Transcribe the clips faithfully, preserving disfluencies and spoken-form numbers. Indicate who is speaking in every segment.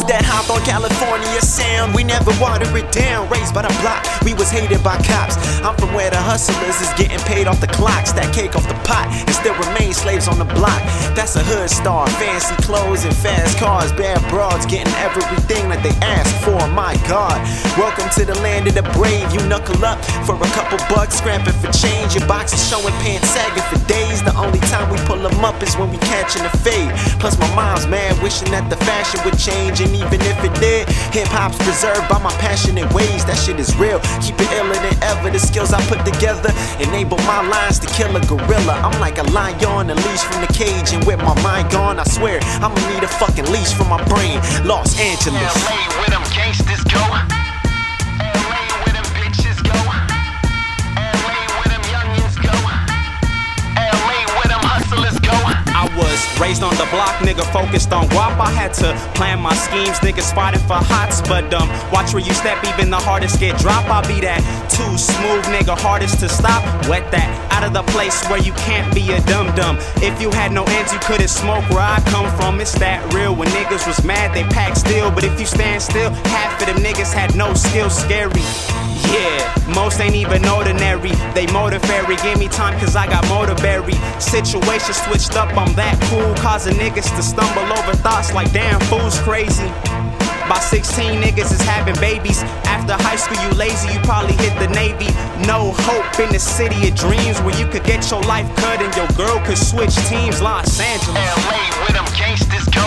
Speaker 1: is that Hawthorne, California sound. We never water it down. Raised by the block, we was hated by cops. I'm from where the hustlers is getting paid off the clock. Stack cake off the pot and still remain slaves on the block. That's a hood star. Fancy clothes and fast cars. Bad broads getting everything that they ask for. My God, welcome to the land of the brave. You knuckle up for a couple bucks, scrapping for change. Your boxes showing pants sagging for days. The only time we pull them up is when we catching the fade. Plus my mom's mad, wishing that the fashion would change. And even if it did, hip-hop's preserved by my passionate ways. That shit is real, keep it iller than ever. The skills I put together enable my lines to kill a gorilla. I'm like a lion on a leash from the cage, and with my mind gone, I swear I'ma need a fucking leash from my brain. Los Angeles,
Speaker 2: L A where them gangsters go. L A where them bitches go. L A where them youngins go. L A where them hustlers go.
Speaker 3: I was raised on the block, nigga, focused on guap. I had to plan my schemes, niggas fighting for hots. But um, watch where you step, even the hardest get dropped. I'll be that too smooth, nigga, hardest to stop. Wet that out of the place where you can't be a dum-dum. If you had no ends, you couldn't smoke where I come from. It's that real. When niggas was mad, they packed steel. But if you stand still, half of them niggas had no skill. Scary. Yeah, most ain't even ordinary. They motivary, give me time cause I got motorberry. Situation switched up, I'm that cool, causing niggas to stumble over thoughts like damn fool's crazy. By sixteen niggas is having babies. After high school you lazy, you probably hit the Navy. No hope in the city of dreams where you could get your life cut and your girl could switch teams. Los Angeles,
Speaker 2: L A where them gangsters go.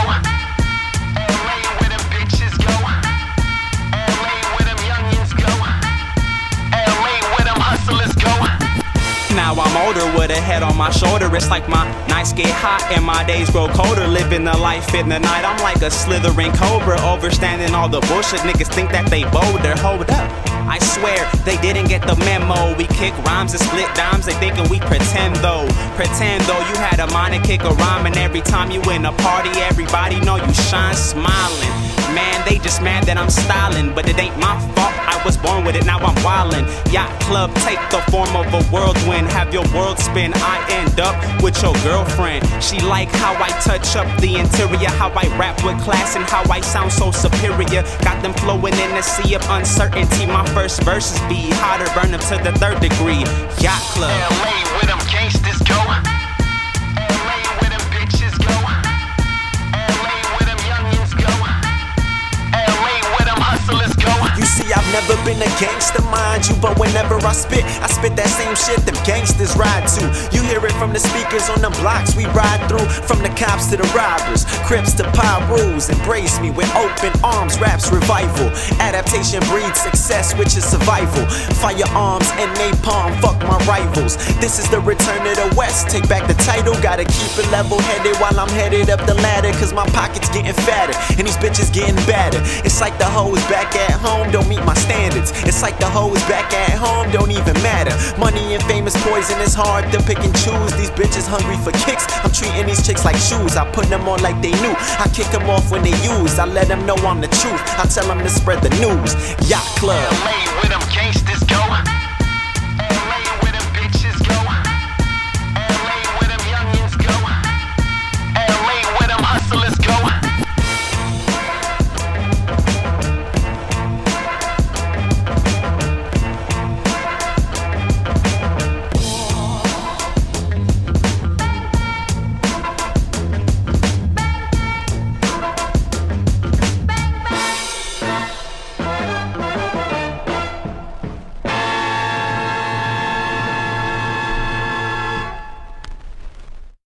Speaker 3: now I'm older with a head on my shoulder. It's like my nights get hot and my days grow colder. Living the life in the night, I'm like a slithering cobra. Overstanding all the bullshit, niggas think that they bolder. Hold up, I swear they didn't get the memo. We kick rhymes and split dimes, they thinking we pretend though. Pretend though you had a mind to kick a rhyme, and every time you in a party, everybody know you shine smiling. Man, they just mad that I'm styling, but it ain't my fault, I was born with it, now I'm wildin'. Yacht club, take the form of a whirlwind, have your world spin, I end up with your girlfriend. She like how I touch up the interior, how I rap with class and how I sound so superior. Got them flowing in the sea of uncertainty, my first verses be hotter, burn them to the third degree. Yacht club,
Speaker 2: L A where them gangsters go.
Speaker 1: You see, I've never been a gangster, mind you, but whenever I spit, I spit that same shit them gangsters ride to. You hear it from the speakers on the blocks we ride through, from the cops to the robbers, Crips to Pyrus. Embrace me with open arms, raps revival. Adaptation breeds success, which is survival. Firearms and napalm, fuck my rivals. This is the return of the West, take back the title. Gotta keep it level-headed while I'm headed up the ladder, cause my pocket's getting fatter and these bitches getting badder. It's like the hoes back at home don't meet my standards. It's like the hoes back at home don't even matter. Money and fame is poison, it's hard to pick and choose. These bitches hungry for kicks, I'm treating these chicks like shoes. I put them on like they new, I kick them off when they use. I let them know I'm the truth, I tell them to spread the news. Yacht club,
Speaker 2: L A with them